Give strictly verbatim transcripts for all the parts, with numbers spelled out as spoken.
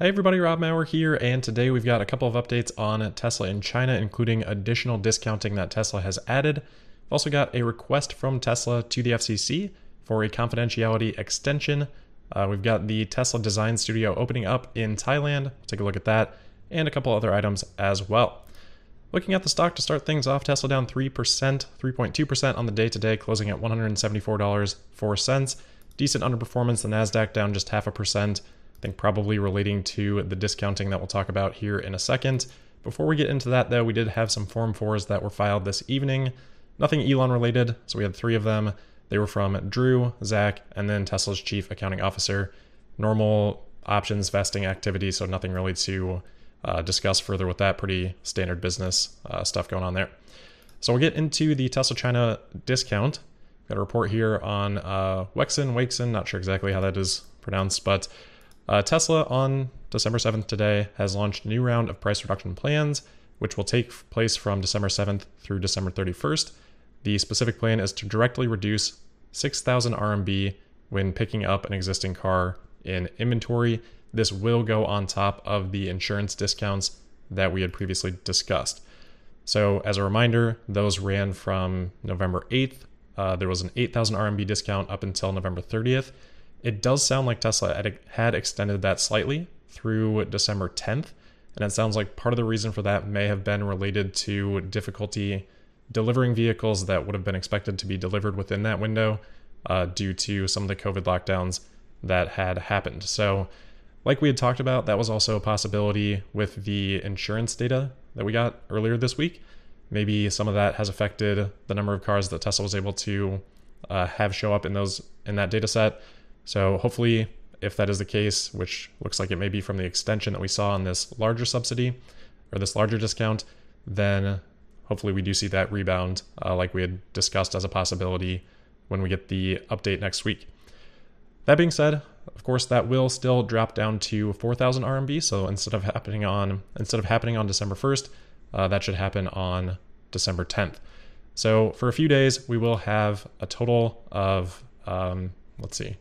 Hey everybody, Rob Maurer here, and today we've got a couple of updates on Tesla in China, including additional discounting that Tesla has added. We've also got a request from Tesla to the F C C for a confidentiality extension. Uh, we've got the Tesla Design Studio opening up in Thailand. Take a look at that, and a couple other items as well. Looking at the stock to start things off, Tesla down three percent, three point two percent on the day-to-day, closing at one hundred seventy-four dollars and four cents. Decent underperformance, the NASDAQ down just half a percent. I think probably relating to the discounting that we'll talk about here in a second. Before we get into that though, we did have some Form fours that were filed this evening. Nothing Elon related, so we had three of them. They were from Drew, Zach, and then Tesla's chief accounting officer. Normal options vesting activity, so nothing really to uh, discuss further with that. Pretty standard business uh, stuff going on there. So we'll get into the Tesla China discount. Got a report here on uh, Wexin, Wexin, not sure exactly how that is pronounced, but Uh, Tesla on December seventh today has launched a new round of price reduction plans, which will take place from December seventh through December thirty-first. The specific plan is to directly reduce six thousand R M B when picking up an existing car in inventory. This will go on top of the insurance discounts that we had previously discussed. So as a reminder, those ran from November eighth. Uh, there was an eight thousand R M B discount up until November thirtieth. It does sound like Tesla had extended that slightly through December tenth, and it sounds like part of the reason for that may have been related to difficulty delivering vehicles that would have been expected to be delivered within that window uh, due to some of the COVID lockdowns that had happened. So like we had talked about, that was also a possibility with the insurance data that we got earlier this week. Maybe some of that has affected the number of cars that Tesla was able to uh, have show up in those in that data set. So hopefully, if that is the case, which looks like it may be from the extension that we saw on this larger subsidy or this larger discount, then hopefully we do see that rebound uh, like we had discussed as a possibility when we get the update next week. That being said, of course, that will still drop down to four thousand R M B. So instead of happening on instead of happening on December first, uh, that should happen on December tenth. So for a few days, we will have a total of um, let's see.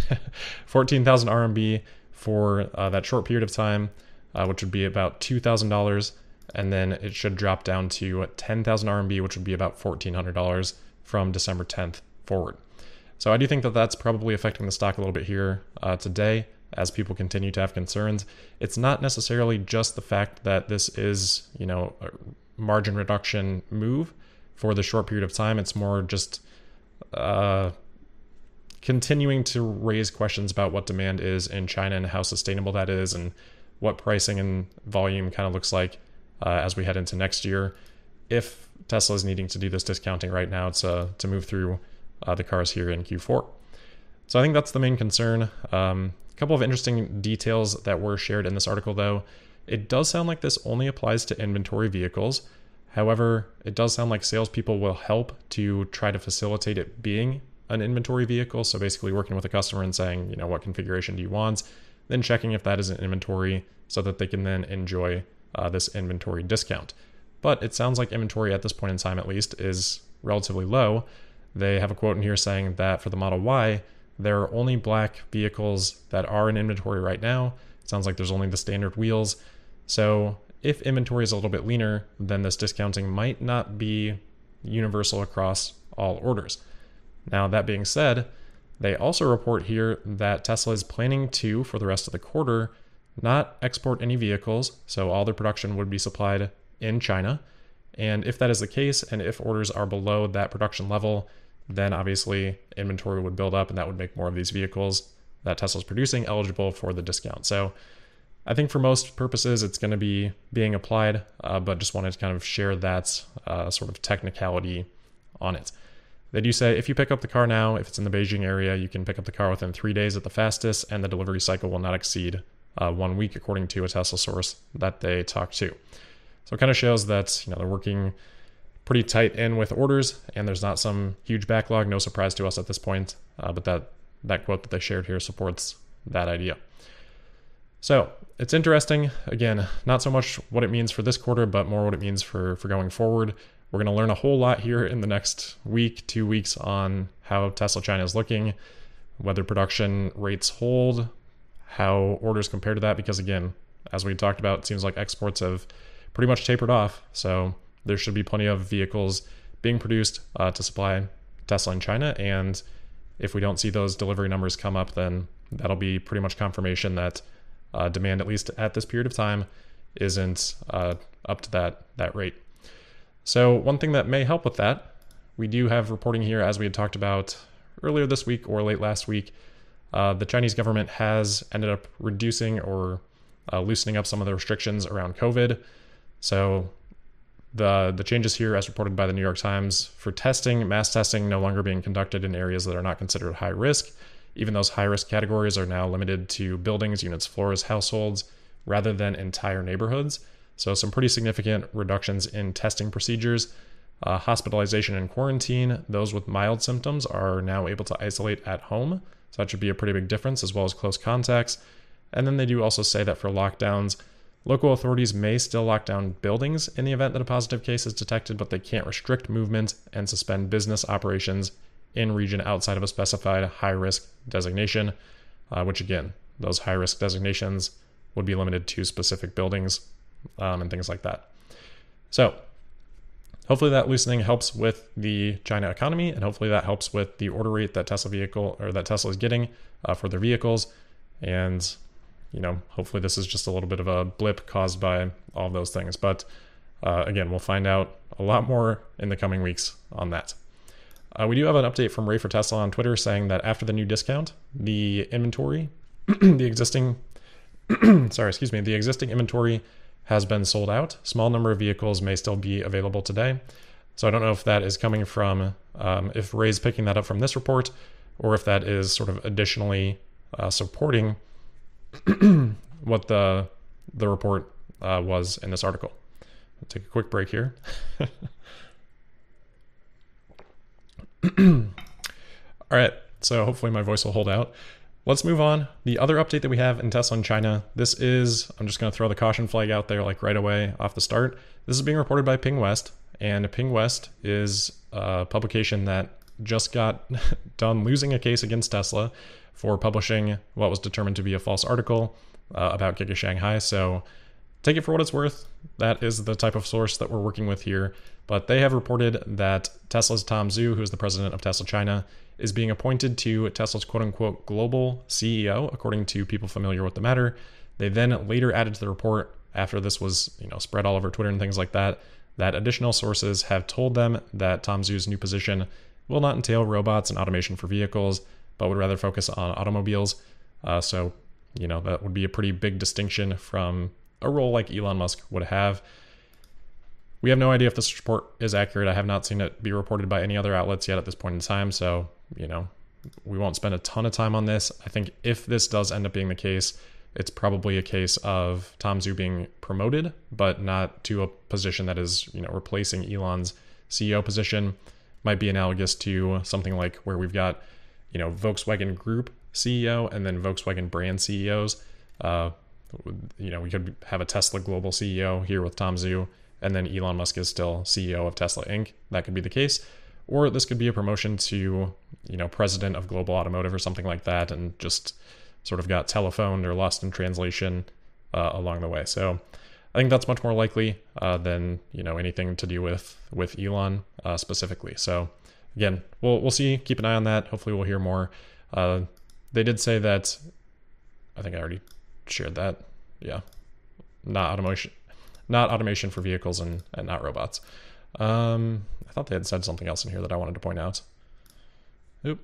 fourteen thousand R M B for uh, that short period of time, uh, which would be about two thousand dollars, and then it should drop down to ten thousand R M B, which would be about fourteen hundred dollars from December tenth forward. So I do think that that's probably affecting the stock a little bit here uh, today as people continue to have concerns. It's not necessarily just the fact that this is, you know, a margin reduction move for the short period of time. It's more just uh, continuing to raise questions about what demand is in China and how sustainable that is and what pricing and volume kind of looks like uh, as we head into next year. If Tesla is needing to do this discounting right now to, to move through uh, the cars here in Q four. So I think that's the main concern. Um, a couple of interesting details that were shared in this article though. It does sound like this only applies to inventory vehicles. However, it does sound like salespeople will help to try to facilitate it being an inventory vehicle. So basically working with a customer and saying, you know, what configuration do you want? Then checking if that is an inventory so that they can then enjoy uh, this inventory discount. But it sounds like inventory at this point in time, at least, is relatively low. They have a quote in here saying that for the Model Y, there are only black vehicles that are in inventory right now. It sounds like there's only the standard wheels. So if inventory is a little bit leaner, then this discounting might not be universal across all orders. Now, that being said, they also report here that Tesla is planning to, for the rest of the quarter, not export any vehicles, so all their production would be supplied in China. And if that is the case, and if orders are below that production level, then obviously inventory would build up and that would make more of these vehicles that Tesla's producing eligible for the discount. So I think for most purposes, it's going to be being applied, uh, but just wanted to kind of share that uh, sort of technicality on it. They do say if you pick up the car now, if it's in the Beijing area, you can pick up the car within three days at the fastest, and the delivery cycle will not exceed uh, one week, according to a Tesla source that they talked to. So it kind of shows that, you know, they're working pretty tight in with orders, and there's not some huge backlog. No surprise to us at this point, uh, but that that quote that they shared here supports that idea. So it's interesting. Again, not so much what it means for this quarter, but more what it means for for going forward. We're going to learn a whole lot here in the next week, two weeks on how Tesla China is looking, whether production rates hold, how orders compare to that, because again, as we talked about, it seems like exports have pretty much tapered off. So there should be plenty of vehicles being produced uh, to supply Tesla in China. And if we don't see those delivery numbers come up, then that'll be pretty much confirmation that uh, demand, at least at this period of time, isn't uh, up to that, that rate. So one thing that may help with that, we do have reporting here, as we had talked about earlier this week or late last week, uh, the Chinese government has ended up reducing or uh, loosening up some of the restrictions around COVID. So the the changes here, as reported by the New York Times, for testing, mass testing no longer being conducted in areas that are not considered high risk. Even those high risk categories are now limited to buildings, units, floors, households, rather than entire neighborhoods. So some pretty significant reductions in testing procedures. Uh, hospitalization and quarantine, those with mild symptoms are now able to isolate at home. So that should be a pretty big difference, as well as close contacts. And then they do also say that for lockdowns, local authorities may still lock down buildings in the event that a positive case is detected, but they can't restrict movement and suspend business operations in region outside of a specified high-risk designation, uh, which again, those high-risk designations would be limited to specific buildings um, and things like that. So hopefully that loosening helps with the China economy, and hopefully that helps with the order rate that Tesla vehicle or that Tesla is getting uh, for their vehicles. And you know, hopefully this is just a little bit of a blip caused by all of those things. But uh, again, we'll find out a lot more in the coming weeks on that. Uh, we do have an update from Ray for Tesla on Twitter saying that after the new discount, the inventory, the existing, sorry, excuse me, the existing inventory has been sold out. Small number of vehicles may still be available today. So I don't know if that is coming from, um, if Ray's picking that up from this report, or if that is sort of additionally uh, supporting what the the report uh, was in this article. I'll take a quick break here. All right, so hopefully my voice will hold out. Let's move on. The other update that we have in Tesla in China, this is, I'm just going to throw the caution flag out there like right away off the start. This is being reported by Ping West, and Ping West is a publication that just got done losing a case against Tesla for publishing what was determined to be a false article uh, about Giga Shanghai. So take it for what it's worth. That is the type of source that we're working with here. But they have reported that Tesla's Tom Zhu, who is the president of Tesla China, is being appointed to Tesla's quote-unquote global C E O, according to people familiar with the matter. They then later added to the report, after this was you know spread all over Twitter and things like that, that additional sources have told them that Tom Zhu's new position will not entail robots and automation for vehicles, but would rather focus on automobiles. Uh, so, you know, that would be a pretty big distinction from a role like Elon Musk would have. We have no idea if this report is accurate. I have not seen it be reported by any other outlets yet at this point in time. So, you know, we won't spend a ton of time on this. I think if this does end up being the case, it's probably a case of Tom Zhu being promoted, but not to a position that is, you know, replacing Elon's C E O position. Might be analogous to something like where we've got, you know, Volkswagen Group C E O and then Volkswagen brand C E Os. Uh, you know, we could have a Tesla global C E O here with Tom Zhu, and then Elon Musk is still C E O of Tesla Incorporated. That could be the case. Or this could be a promotion to, you know, president of global automotive or something like that, and just sort of got telephoned or lost in translation uh, along the way. So I think that's much more likely uh, than, you know, anything to do with with Elon uh, specifically. So again, we'll we'll see. Keep an eye on that. Hopefully, we'll hear more. Uh, they did say that. I think I already shared that. Yeah, not automation, not automation for vehicles and and not robots. Um, I thought they had said something else in here that I wanted to point out. Oop.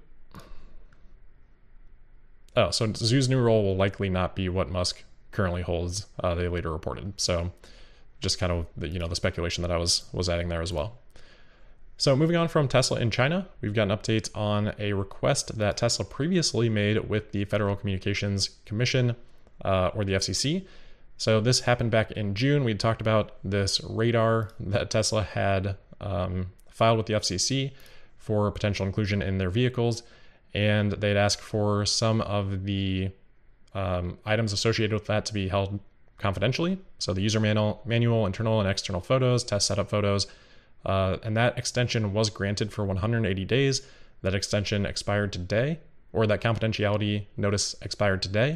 Oh, so Zhu's new role will likely not be what Musk currently holds. Uh, they later reported. So just kind of the, you know, the speculation that I was was adding there as well. So moving on from Tesla in China, we've got an update on a request that Tesla previously made with the Federal Communications Commission, uh, or the F C C. So this happened back in June. We talked about this radar that Tesla had um, filed with the F C C for potential inclusion in their vehicles. And they'd ask for some of the um, items associated with that to be held confidentially. So the user manual, manual internal and external photos, test setup photos, uh, and that extension was granted for one hundred eighty days. That extension expired today, or that confidentiality notice expired today.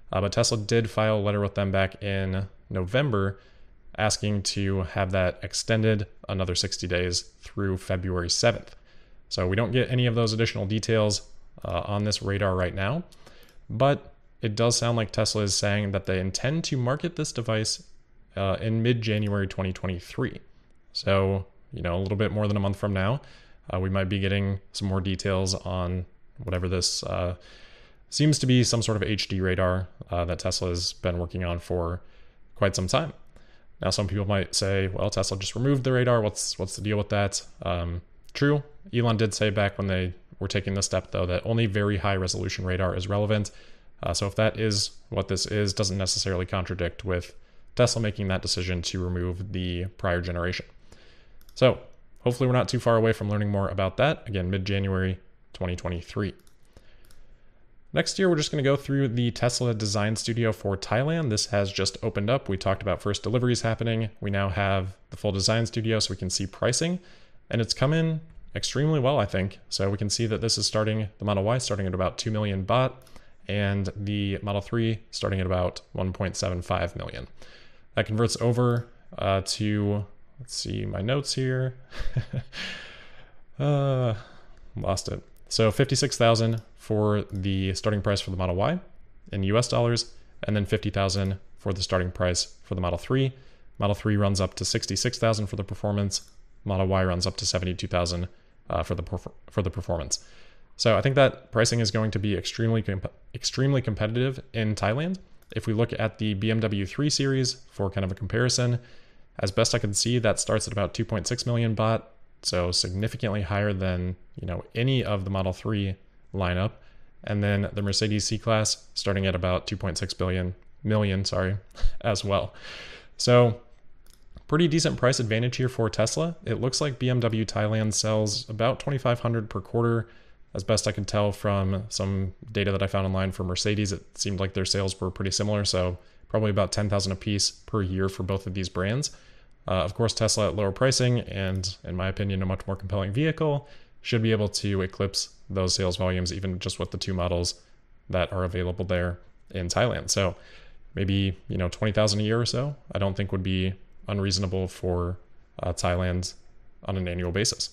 Uh, but Tesla did file a letter with them back in November asking to have that extended another sixty days through February seventh. So we don't get any of those additional details uh, on this radar right now, but it does sound like Tesla is saying that they intend to market this device uh, in mid-January twenty twenty-three. So, you know, a little bit more than a month from now, uh, we might be getting some more details on whatever this uh, seems to be, some sort of H D radar uh, that Tesla has been working on for quite some time. Now, some people might say, well, Tesla just removed the radar. What's what's the deal with that? Um, true. Elon did say back when they were taking this step, though, that only very high resolution radar is relevant. Uh, so if that is what this is, doesn't necessarily contradict with Tesla making that decision to remove the prior generation. So hopefully we're not too far away from learning more about that. Again, mid-January twenty twenty-three. Next year, we're just going to go through the Tesla Design Studio for Thailand. This has just opened up. We talked about first deliveries happening. We now have the full design studio so we can see pricing, and it's come in extremely well, I think. So we can see that this is starting, the Model Y starting at about two million baht, and the Model three starting at about one point seven five million. That converts over uh, to, let's see my notes here. uh, lost it. So fifty-six thousand for the starting price for the Model Y in U S dollars, and then fifty thousand for the starting price for the Model three. Model three runs up to sixty-six thousand for the performance. Model Y runs up to seventy-two thousand uh, for the for the performance. So I think that pricing is going to be extremely comp- extremely competitive in Thailand. If we look at the B M W three Series for kind of a comparison, as best I can see, that starts at about two point six million baht. So significantly higher than, you know, any of the Model three lineup. And then the Mercedes C-Class starting at about two point six billion million, sorry, as well. So pretty decent price advantage here for Tesla. It looks like B M W Thailand sells about twenty-five hundred per quarter. As best I can tell from some data that I found online for Mercedes, it seemed like their sales were pretty similar. So probably about ten thousand a piece per year for both of these brands. Uh, of course, Tesla at lower pricing and, in my opinion, a much more compelling vehicle should be able to eclipse those sales volumes, even just with the two models that are available there in Thailand. So maybe, you know, twenty thousand a year or so, I don't think would be unreasonable for uh, Thailand on an annual basis.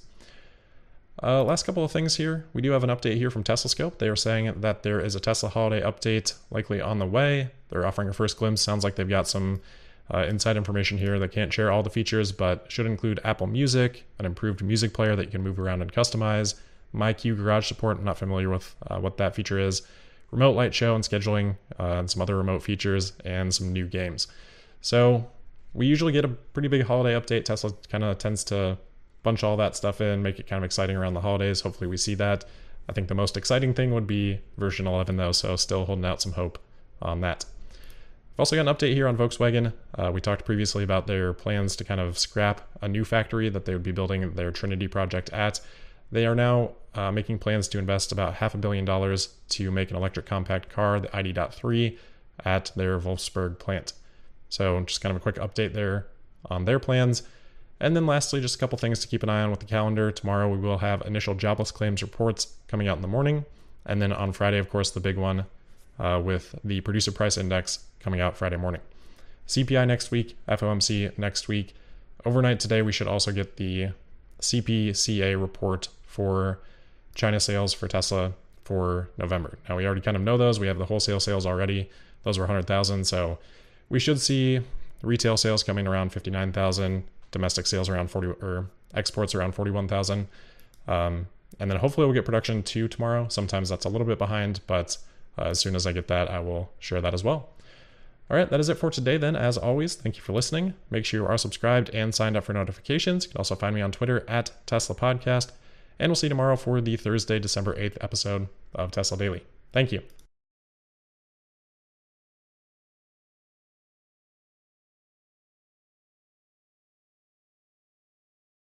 Uh, last couple of things here. We do have an update here from TeslaScope. They are saying that there is a Tesla holiday update likely on the way. They're offering a first glimpse. Sounds like they've got some Uh, inside information here. They can't share all the features, but should include Apple Music, an improved music player that you can move around and customize, MyQ Garage support. I'm not familiar with uh, what that feature is, remote light show and scheduling, uh, and some other remote features, and some new games. So we usually get a pretty big holiday update. Tesla kind of tends to bunch all that stuff in, make it kind of exciting around the holidays. Hopefully we see that. I think the most exciting thing would be version eleven though, so still holding out some hope on that. I've also got an update here on Volkswagen. Uh, we talked previously about their plans to kind of scrap a new factory that they would be building their Trinity project at. They are now uh, making plans to invest about half a billion dollars to make an electric compact car, the I D three, at their Wolfsburg plant. So just kind of a quick update there on their plans. And then lastly, just a couple things to keep an eye on with the calendar. Tomorrow we will have initial jobless claims reports coming out in the morning. And then on Friday, of course, the big one uh, with the producer price index coming out Friday morning. C P I next week, F O M C next week. Overnight today, we should also get the C P C A report for China sales for Tesla for November. Now, we already kind of know those. We have the wholesale sales already. Those were one hundred thousand. So we should see retail sales coming around fifty-nine thousand, domestic sales around forty, or exports around forty-one thousand. Um, and then hopefully we'll get production too tomorrow. Sometimes that's a little bit behind, but uh, as soon as I get that, I will share that as well. All right, that is it for today then. As always, thank you for listening. Make sure you are subscribed and signed up for notifications. You can also find me on Twitter at Tesla Podcast. And we'll see you tomorrow for the Thursday, December eighth episode of Tesla Daily. Thank you.